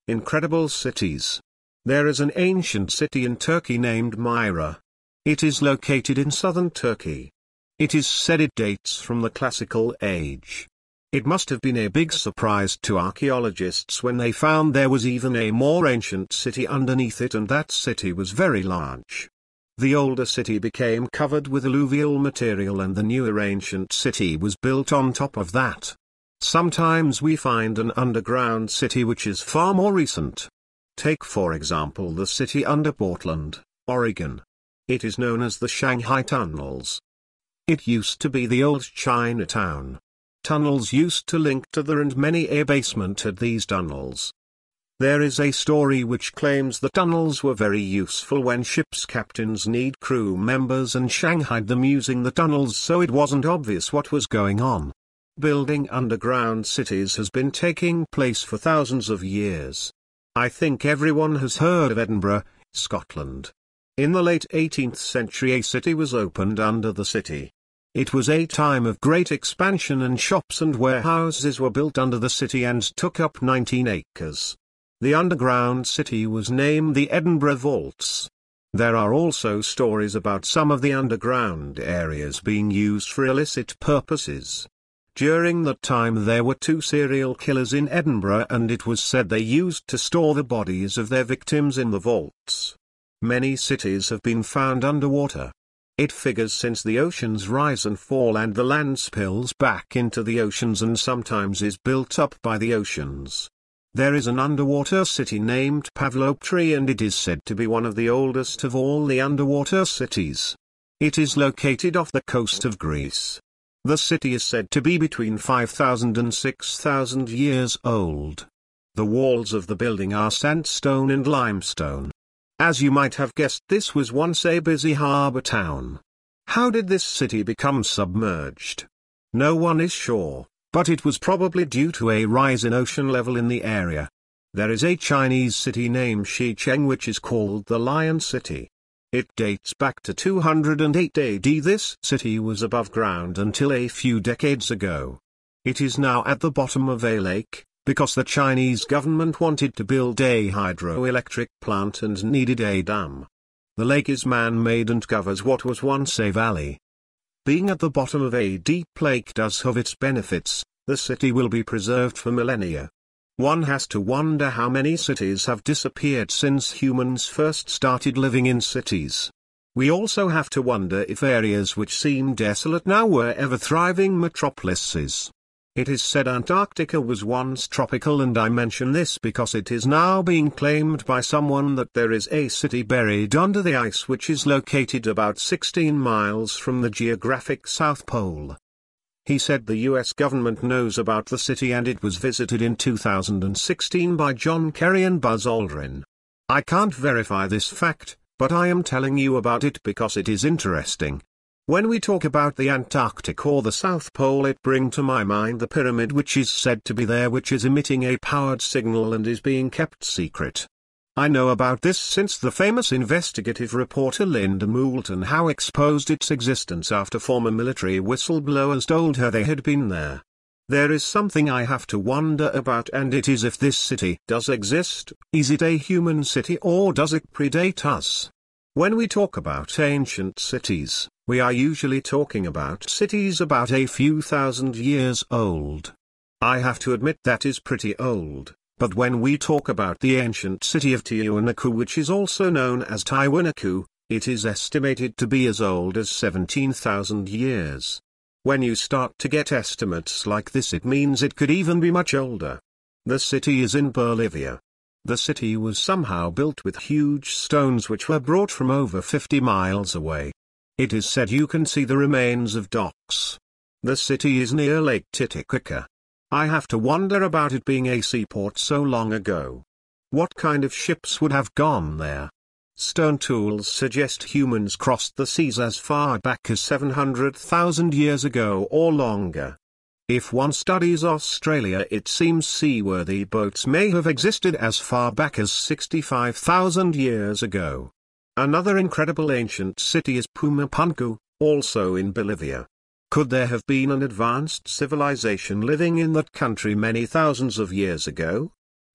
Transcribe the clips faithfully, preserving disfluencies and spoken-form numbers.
Incredible cities. There is an ancient city in Turkey named Myra. It is located in southern Turkey. It is said it dates from the classical age. It must have been a big surprise to archaeologists when they found there was even a more ancient city underneath it, and that city was very large. The older city became covered with alluvial material and the newer ancient city was built on top of that. Sometimes we find an underground city which is far more recent. Take for example the city under Portland, Oregon. It is known as the Shanghai Tunnels. It used to be the old Chinatown. Tunnels used to link to the and many a basement had these tunnels. There is a story which claims the tunnels were very useful when ships' captains need crew members and shanghaied them using the tunnels so it wasn't obvious what was going on. Building underground cities has been taking place for thousands of years. I think everyone has heard of Edinburgh, Scotland. In the late eighteenth century a city was opened under the city. It was a time of great expansion and shops and warehouses were built under the city and took up nineteen acres. The underground city was named the Edinburgh Vaults. There are also stories about some of the underground areas being used for illicit purposes. During that time there were two serial killers in Edinburgh and it was said they used to store the bodies of their victims in the vaults. Many cities have been found underwater. It figures since the oceans rise and fall and the land spills back into the oceans and sometimes is built up by the oceans. There is an underwater city named Pavloptri and it is said to be one of the oldest of all the underwater cities. It is located off the coast of Greece. The city is said to be between five thousand and six thousand years old. The walls of the building are sandstone and limestone. As you might have guessed, this was once a busy harbor town. How did this city become submerged? No one is sure, but it was probably due to a rise in ocean level in the area. There is a Chinese city named Xicheng which is called the Lion City. It dates back to two hundred eight A D. This city was above ground until a few decades ago. It is now at the bottom of a lake, because the Chinese government wanted to build a hydroelectric plant and needed a dam. The lake is man-made and covers what was once a valley. Being at the bottom of a deep lake does have its benefits. The city will be preserved for millennia. One has to wonder how many cities have disappeared since humans first started living in cities. We also have to wonder if areas which seem desolate now were ever thriving metropolises. It is said Antarctica was once tropical, and I mention this because it is now being claimed by someone that there is a city buried under the ice which is located about sixteen miles from the geographic South Pole. He said the U S government knows about the city and it was visited in two thousand sixteen by John Kerry and Buzz Aldrin. I can't verify this fact, but I am telling you about it because it is interesting. When we talk about the Antarctic or the South Pole, it brings to my mind the pyramid which is said to be there, which is emitting a powered signal and is being kept secret. I know about this since the famous investigative reporter Linda Moulton Howe exposed its existence after former military whistleblowers told her they had been there. There is something I have to wonder about, and it is if this city does exist. Is it a human city or does it predate us? When we talk about ancient cities, we are usually talking about cities about a few thousand years old. I have to admit that is pretty old. But when we talk about the ancient city of Tiwanaku, which is also known as Tiwanaku, it is estimated to be as old as seventeen thousand years. When you start to get estimates like this, it means it could even be much older. The city is in Bolivia. The city was somehow built with huge stones which were brought from over fifty miles away. It is said you can see the remains of docks. The city is near Lake Titicaca. I have to wonder about it being a seaport so long ago. What kind of ships would have gone there? Stone tools suggest humans crossed the seas as far back as seven hundred thousand years ago or longer. If one studies Australia, it seems seaworthy boats may have existed as far back as sixty-five thousand years ago. Another incredible ancient city is Pumapunku, also in Bolivia. Could there have been an advanced civilization living in that country many thousands of years ago?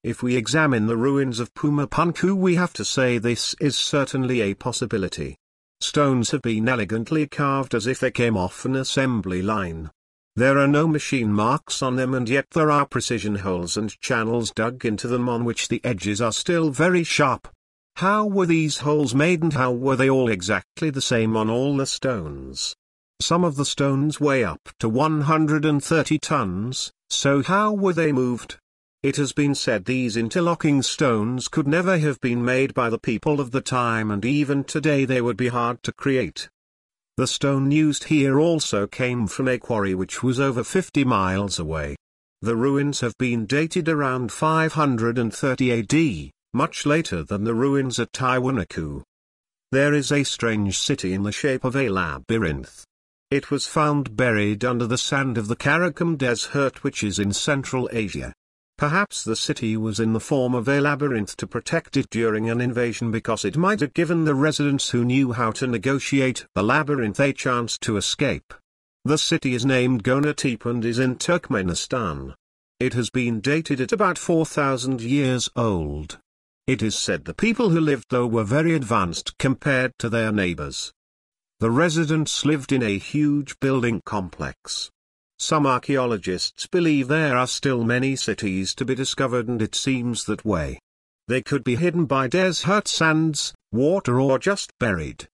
If we examine the ruins of Pumapunku, we have to say this is certainly a possibility. Stones have been elegantly carved as if they came off an assembly line. There are no machine marks on them, and yet there are precision holes and channels dug into them on which the edges are still very sharp. How were these holes made, and how were they all exactly the same on all the stones? Some of the stones weigh up to one hundred thirty tons, so how were they moved? It has been said these interlocking stones could never have been made by the people of the time, and even today they would be hard to create. The stone used here also came from a quarry which was over fifty miles away. The ruins have been dated around five hundred thirty A D, much later than the ruins at Tiwanaku. There is a strange city in the shape of a labyrinth. It was found buried under the sand of the Karakum Desert, which is in Central Asia. Perhaps the city was in the form of a labyrinth to protect it during an invasion, because it might have given the residents who knew how to negotiate the labyrinth a chance to escape. The city is named Gonatip and is in Turkmenistan. It has been dated at about four thousand years old. It is said the people who lived there were very advanced compared to their neighbors. The residents lived in a huge building complex. Some archaeologists believe there are still many cities to be discovered, and it seems that way. They could be hidden by desert sands, water, or just buried.